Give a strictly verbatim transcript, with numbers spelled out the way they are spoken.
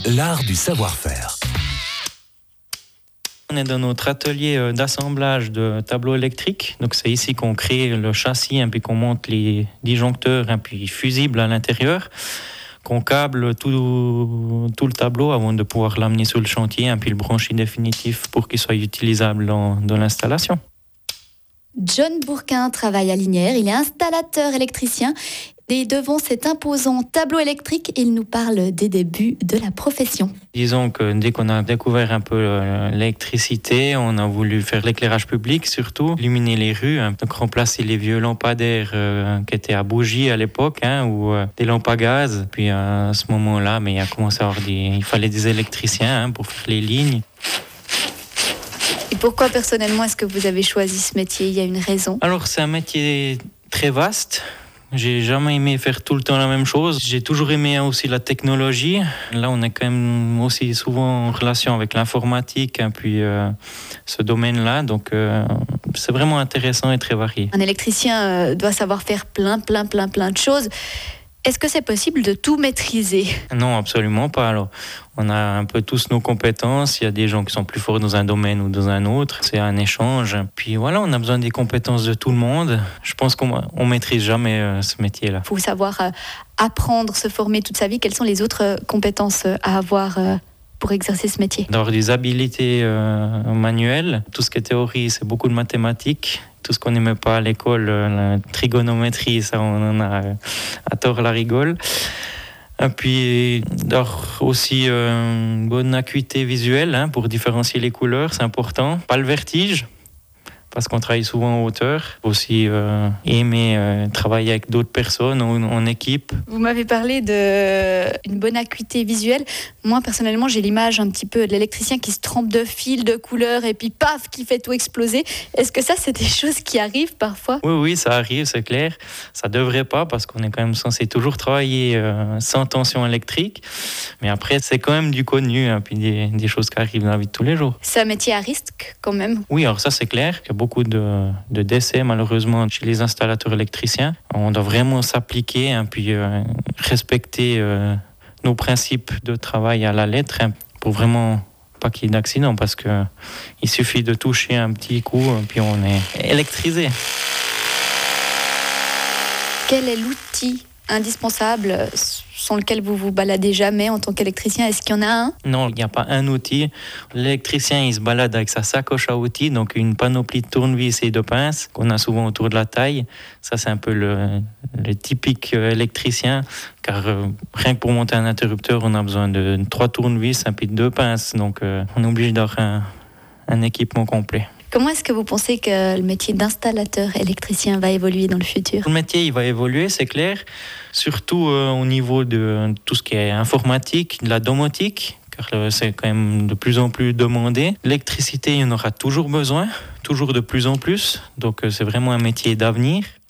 l'art du savoir-faire. On est dans notre atelier d'assemblage de tableaux électriques. Donc c'est ici qu'on crée le châssis et puis qu'on monte les disjoncteurs et puis fusibles à l'intérieur, qu'on câble tout, tout le tableau avant de pouvoir l'amener sur le chantier et puis le brancher définitif pour qu'il soit utilisable dans, dans l'installation. John Bourquin travaille à Lignières, il est installateur électricien et devant cet imposant tableau électrique, il nous parle des débuts de la profession. Disons que dès qu'on a découvert un peu l'électricité, on a voulu faire l'éclairage public surtout, illuminer les rues, hein, donc remplacer les vieux lampadaires euh, qui étaient à bougie à l'époque, hein, ou euh, des lampes à gaz. Puis euh, à ce moment-là, mais il a commencé à avoir des, il fallait des électriciens hein, pour faire les lignes. Et pourquoi personnellement est-ce que vous avez choisi ce métier ? Il y a une raison ? Alors c'est un métier très vaste. J'ai jamais aimé faire tout le temps la même chose. J'ai toujours aimé aussi la technologie. Là, on est quand même aussi souvent en relation avec l'informatique, et puis euh, ce domaine-là. Donc, euh, c'est vraiment intéressant et très varié. Un électricien euh, doit savoir faire plein, plein, plein, plein de choses. Est-ce que c'est possible de tout maîtriser ? Non, absolument pas. Alors, on a un peu tous nos compétences. Il y a des gens qui sont plus forts dans un domaine ou dans un autre. C'est un échange. Puis voilà, on a besoin des compétences de tout le monde. Je pense qu'on ne maîtrise jamais euh, ce métier-là. Il faut savoir euh, apprendre, se former toute sa vie. Quelles sont les autres euh, compétences euh, à avoir euh, pour exercer ce métier ? D'avoir des habiletés euh, manuelles. Tout ce qui est théorie, c'est beaucoup de mathématiques. Tout ce qu'on n'aimait pas à l'école, la trigonométrie, ça on en a à tort la rigole. Et puis aussi euh, une bonne acuité visuelle hein, pour différencier les couleurs, c'est important. Pas le vertige, parce qu'on travaille souvent en hauteur. Aussi euh, aimer euh, travailler avec d'autres personnes en, en équipe. Vous m'avez parlé d'une bonne acuité visuelle. Moi, personnellement, j'ai l'image un petit peu de l'électricien qui se trempe de fils, de couleurs, et puis paf, qui fait tout exploser. Est-ce que ça, c'est des choses qui arrivent parfois ? Oui, oui, ça arrive, c'est clair. Ça ne devrait pas, parce qu'on est quand même censé toujours travailler euh, sans tension électrique. Mais après, c'est quand même du connu, hein, puis des, des choses qui arrivent dans la vie de tous les jours. C'est un métier à risque, quand même ? Oui, alors ça, c'est clair qu'il y a beaucoup de, de décès, malheureusement, chez les installateurs électriciens. On doit vraiment s'appliquer, hein, puis euh, respecter euh, nos principes de travail à la lettre, hein, pour vraiment pas qu'il y ait d'accident, parce qu'il suffit de toucher un petit coup, puis on est électrisé. Quel est l'outil indispensable sans lequel vous vous baladez jamais en tant qu'électricien ? Est-ce qu'il y en a un ? Non, il n'y a pas un outil. L'électricien, il se balade avec sa sacoche à outils, donc une panoplie de tournevis et de pinces qu'on a souvent autour de la taille. Ça, c'est un peu le, le typique électricien, car euh, rien que pour monter un interrupteur, on a besoin de trois tournevis et puis de deux pinces. Donc, euh, on est obligé d'avoir un, un équipement complet. Comment est-ce que vous pensez que le métier d'installateur électricien va évoluer dans le futur ? Le métier, il va évoluer, c'est clair, surtout euh, au niveau de tout ce qui est informatique, de la domotique, car euh, c'est quand même de plus en plus demandé. L'électricité, il y en aura toujours besoin, toujours de plus en plus, donc euh, c'est vraiment un métier d'avenir.